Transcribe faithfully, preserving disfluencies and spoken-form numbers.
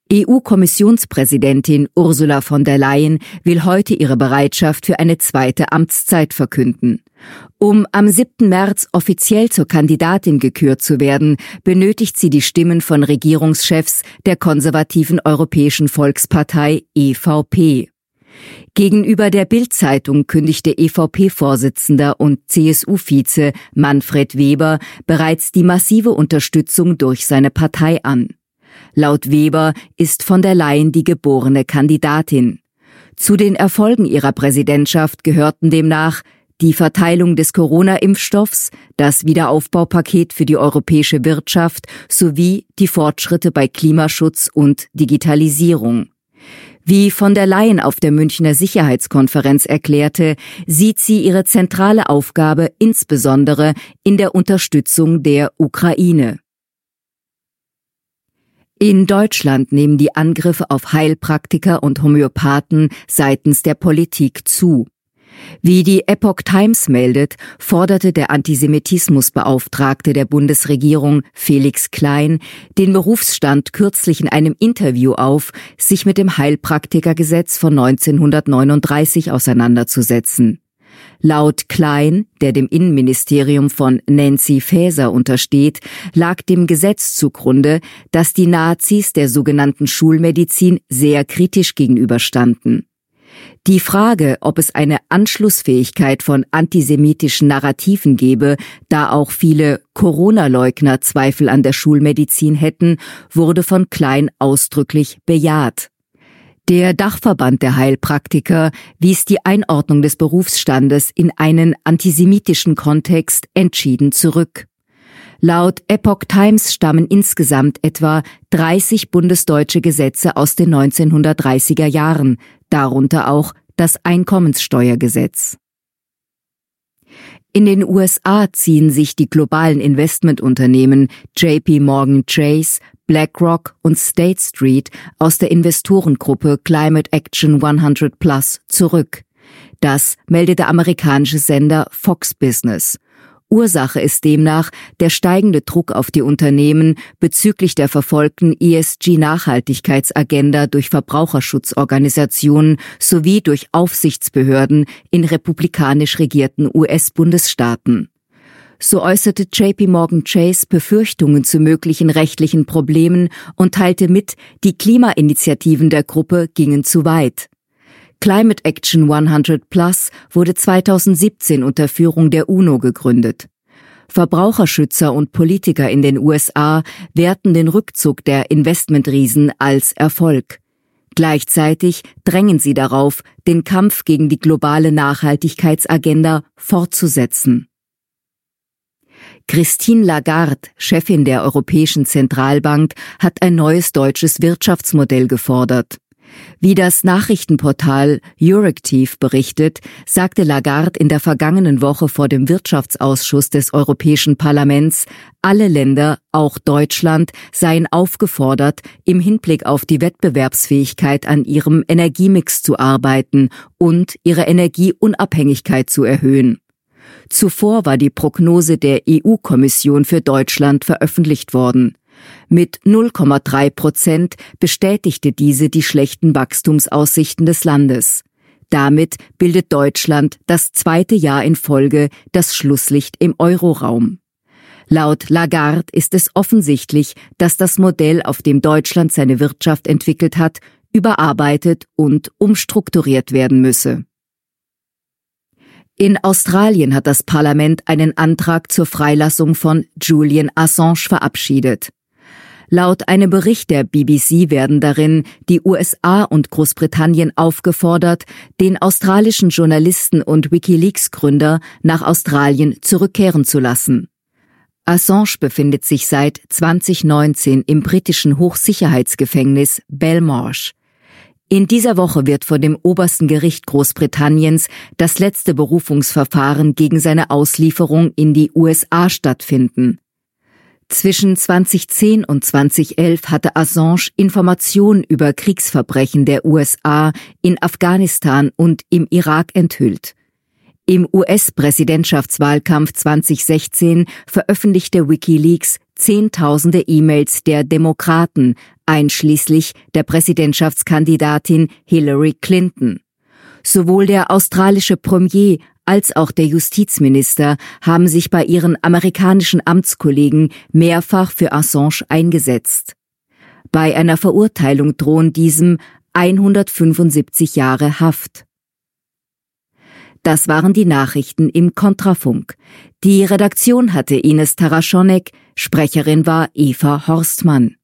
E U-Kommissionspräsidentin Ursula von der Leyen will heute ihre Bereitschaft für eine zweite Amtszeit verkünden. Um am siebten März offiziell zur Kandidatin gekürt zu werden, benötigt sie die Stimmen von Regierungschefs der konservativen Europäischen Volkspartei E V P. Gegenüber der Bild-Zeitung kündigte E V P-Vorsitzender und C S U-Vize Manfred Weber bereits die massive Unterstützung durch seine Partei an. Laut Weber ist von der Leyen die geborene Kandidatin. Zu den Erfolgen ihrer Präsidentschaft gehörten demnach die Verteilung des Corona-Impfstoffs, das Wiederaufbaupaket für die europäische Wirtschaft sowie die Fortschritte bei Klimaschutz und Digitalisierung. Wie von der Leyen auf der Münchner Sicherheitskonferenz erklärte, sieht sie ihre zentrale Aufgabe insbesondere in der Unterstützung der Ukraine. In Deutschland nehmen die Angriffe auf Heilpraktiker und Homöopathen seitens der Politik zu. Wie die Epoch Times meldet, forderte der Antisemitismusbeauftragte der Bundesregierung Felix Klein den Berufsstand kürzlich in einem Interview auf, sich mit dem Heilpraktikergesetz von neunzehnhundertneununddreißig auseinanderzusetzen. Laut Klein, der dem Innenministerium von Nancy Faeser untersteht, lag dem Gesetz zugrunde, dass die Nazis der sogenannten Schulmedizin sehr kritisch gegenüberstanden. Die Frage, ob es eine Anschlussfähigkeit von antisemitischen Narrativen gebe, da auch viele Corona-Leugner Zweifel an der Schulmedizin hätten, wurde von Klein ausdrücklich bejaht. Der Dachverband der Heilpraktiker wies die Einordnung des Berufsstandes in einen antisemitischen Kontext entschieden zurück. Laut Epoch Times stammen insgesamt etwa dreißig bundesdeutsche Gesetze aus den neunzehnhundertdreißiger Jahren, darunter auch das Einkommenssteuergesetz. In den U S A ziehen sich die globalen Investmentunternehmen J P Morgan Chase, BlackRock und State Street aus der Investorengruppe Climate Action hundert Plus zurück. Das meldet der amerikanische Sender Fox Business. Ursache ist demnach der steigende Druck auf die Unternehmen bezüglich der verfolgten E S G-Nachhaltigkeitsagenda durch Verbraucherschutzorganisationen sowie durch Aufsichtsbehörden in republikanisch regierten U S-Bundesstaaten. So äußerte J P Morgan Chase Befürchtungen zu möglichen rechtlichen Problemen und teilte mit, die Klimainitiativen der Gruppe gingen zu weit. Climate Action hundert Plus wurde zweitausendsiebzehn unter Führung der UNO gegründet. Verbraucherschützer und Politiker in den U S A werten den Rückzug der Investmentriesen als Erfolg. Gleichzeitig drängen sie darauf, den Kampf gegen die globale Nachhaltigkeitsagenda fortzusetzen. Christine Lagarde, Chefin der Europäischen Zentralbank, hat ein neues deutsches Wirtschaftsmodell gefordert. Wie das Nachrichtenportal Euractiv berichtet, sagte Lagarde in der vergangenen Woche vor dem Wirtschaftsausschuss des Europäischen Parlaments, alle Länder, auch Deutschland, seien aufgefordert, im Hinblick auf die Wettbewerbsfähigkeit an ihrem Energiemix zu arbeiten und ihre Energieunabhängigkeit zu erhöhen. Zuvor war die Prognose der E U-Kommission für Deutschland veröffentlicht worden. Mit null Komma drei Prozent bestätigte diese die schlechten Wachstumsaussichten des Landes. Damit bildet Deutschland das zweite Jahr in Folge das Schlusslicht im Euroraum. Laut Lagarde ist es offensichtlich, dass das Modell, auf dem Deutschland seine Wirtschaft entwickelt hat, überarbeitet und umstrukturiert werden müsse. In Australien hat das Parlament einen Antrag zur Freilassung von Julian Assange verabschiedet. Laut einem Bericht der B B C werden darin die U S A und Großbritannien aufgefordert, den australischen Journalisten und WikiLeaks-Gründer nach Australien zurückkehren zu lassen. Assange befindet sich seit zweitausendneunzehn im britischen Hochsicherheitsgefängnis Belmarsh. In dieser Woche wird vor dem obersten Gericht Großbritanniens das letzte Berufungsverfahren gegen seine Auslieferung in die U S A stattfinden. Zwischen zweitausendzehn und zweitausendelf hatte Assange Informationen über Kriegsverbrechen der U S A in Afghanistan und im Irak enthüllt. Im U S-Präsidentschaftswahlkampf zwanzig sechzehn veröffentlichte WikiLeaks Zehntausende E-Mails der Demokraten, einschließlich der Präsidentschaftskandidatin Hillary Clinton. Sowohl der australische Premier als auch der Justizminister haben sich bei ihren amerikanischen Amtskollegen mehrfach für Assange eingesetzt. Bei einer Verurteilung drohen diesem hundertfünfundsiebzig Jahre Haft. Das waren die Nachrichten im Kontrafunk. Die Redaktion hatte Ines Taraschonek, Sprecherin war Eva Horstmann.